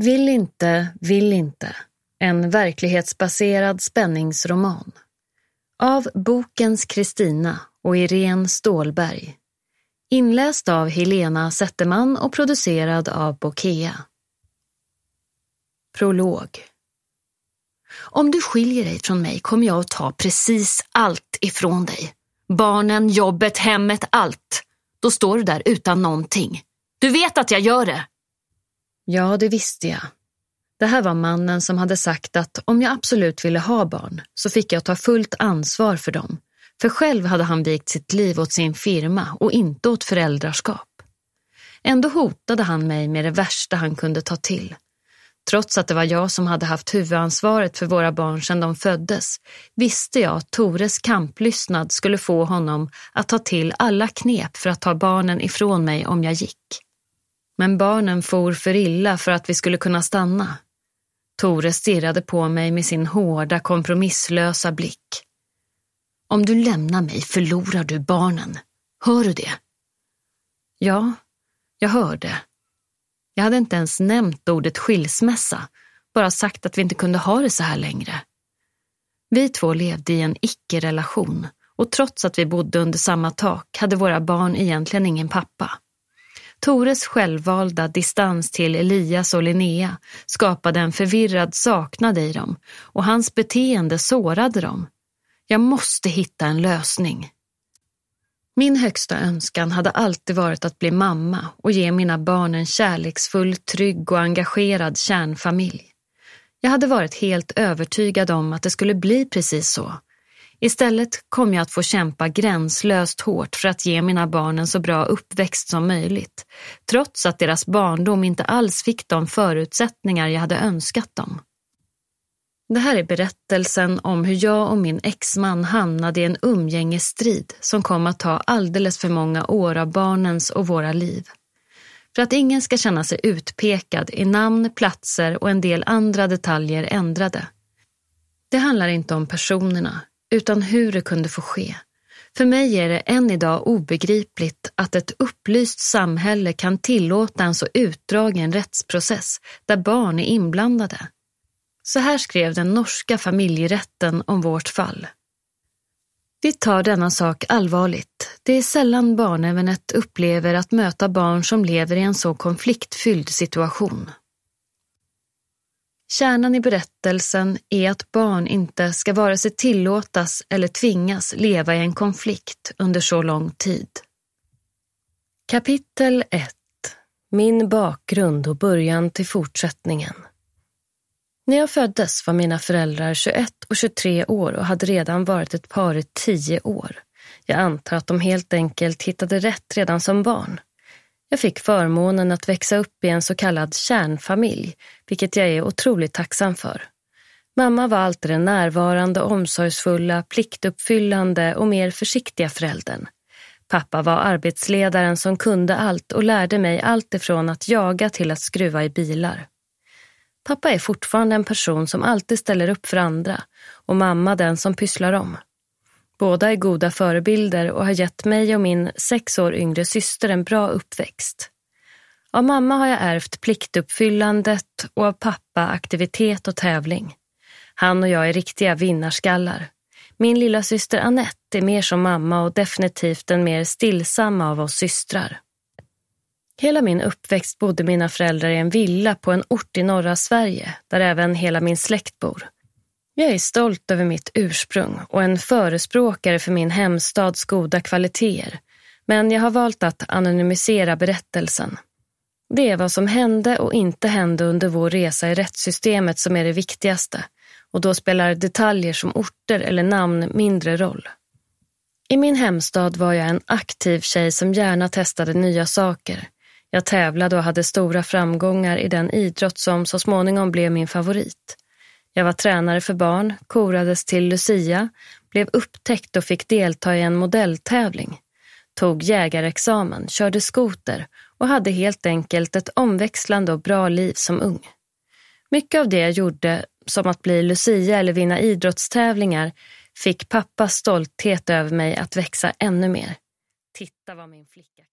Vill inte. En verklighetsbaserad spänningsroman. Av Bokens Kristina och Irene Stålberg. Inläst av Helena Zetterman och producerad av Bokea. Prolog. Om du skiljer dig från mig kommer jag att ta precis allt ifrån dig. Barnen, jobbet, hemmet, allt. Då står du där utan någonting. Du vet att jag gör det. Ja, det visste jag. Det här var mannen som hade sagt att om jag absolut ville ha barn så fick jag ta fullt ansvar för dem. För själv hade han vikt sitt liv åt sin firma och inte åt föräldraskap. Ändå hotade han mig med det värsta han kunde ta till. Trots att det var jag som hade haft huvudansvaret för våra barn sedan de föddes, visste jag att Tores kamplystnad skulle få honom att ta till alla knep för att ta barnen ifrån mig om jag gick. Men barnen for för illa för att vi skulle kunna stanna. Tore stirrade på mig med sin hårda, kompromisslösa blick. Om du lämnar mig förlorar du barnen. Hör du det? Ja, jag hörde. Jag hade inte ens nämnt ordet skilsmässa, bara sagt att vi inte kunde ha det så här längre. Vi två levde i en icke-relation och trots att vi bodde under samma tak hade våra barn egentligen ingen pappa. Tores självvalda distans till Elias och Linnea skapade en förvirrad saknad i dem och hans beteende sårade dem. Jag måste hitta en lösning. Min högsta önskan hade alltid varit att bli mamma och ge mina barn en kärleksfull, trygg och engagerad kärnfamilj. Jag hade varit helt övertygad om att det skulle bli precis så. Istället kom jag att få kämpa gränslöst hårt för att ge mina barn en så bra uppväxt som möjligt, trots att deras barndom inte alls fick de förutsättningar jag hade önskat dem. Det här är berättelsen om hur jag och min exman hamnade i en umgängesstrid som kom att ta alldeles för många år av barnens och våra liv. För att ingen ska känna sig utpekad är namn, platser och en del andra detaljer ändrade. Det handlar inte om personerna, utan hur det kunde få ske. För mig är det än idag obegripligt att ett upplyst samhälle kan tillåta en så utdragen rättsprocess där barn är inblandade. Så här skrev den norska familjerätten om vårt fall. Vi tar denna sak allvarligt. Det är sällan barnämnet upplever att möta barn som lever i en så konfliktfylld situation. Kärnan i berättelsen är att barn inte ska vare sig tillåtas eller tvingas leva i en konflikt under så lång tid. Kapitel 1. Min bakgrund och början till fortsättningen. När jag föddes var mina föräldrar 21 och 23 år och hade redan varit ett par i 10 år. Jag antar att de helt enkelt hittade rätt redan som barn. Jag fick förmånen att växa upp i en så kallad kärnfamilj, vilket jag är otroligt tacksam för. Mamma var alltid den närvarande, omsorgsfulla, pliktuppfyllande och mer försiktiga föräldern. Pappa var arbetsledaren som kunde allt och lärde mig allt ifrån att jaga till att skruva i bilar. Pappa är fortfarande en person som alltid ställer upp för andra och mamma den som pysslar om. Båda är goda förebilder och har gett mig och min 6 år yngre syster en bra uppväxt. Av mamma har jag ärvt pliktuppfyllandet och av pappa aktivitet och tävling. Han och jag är riktiga vinnarskallar. Min lilla syster Annette är mer som mamma och definitivt den mer stillsamma av oss systrar. Hela min uppväxt bodde mina föräldrar i en villa på en ort i norra Sverige, där även hela min släkt bor. Jag är stolt över mitt ursprung och en förespråkare för min hemstads goda kvaliteter, men jag har valt att anonymisera berättelsen. Det är vad som hände och inte hände under vår resa i rättssystemet som är det viktigaste, och då spelar detaljer som orter eller namn mindre roll. I min hemstad var jag en aktiv tjej som gärna testade nya saker. Jag tävlade och hade stora framgångar i den idrott som så småningom blev min favorit. Jag var tränare för barn, korades till Lucia, blev upptäckt och fick delta i en modelltävling. Tog jägarexamen, körde skoter och hade helt enkelt ett omväxlande och bra liv som ung. Mycket av det jag gjorde, som att bli Lucia eller vinna idrottstävlingar, fick pappas stolthet över mig att växa ännu mer. Titta vad min flicka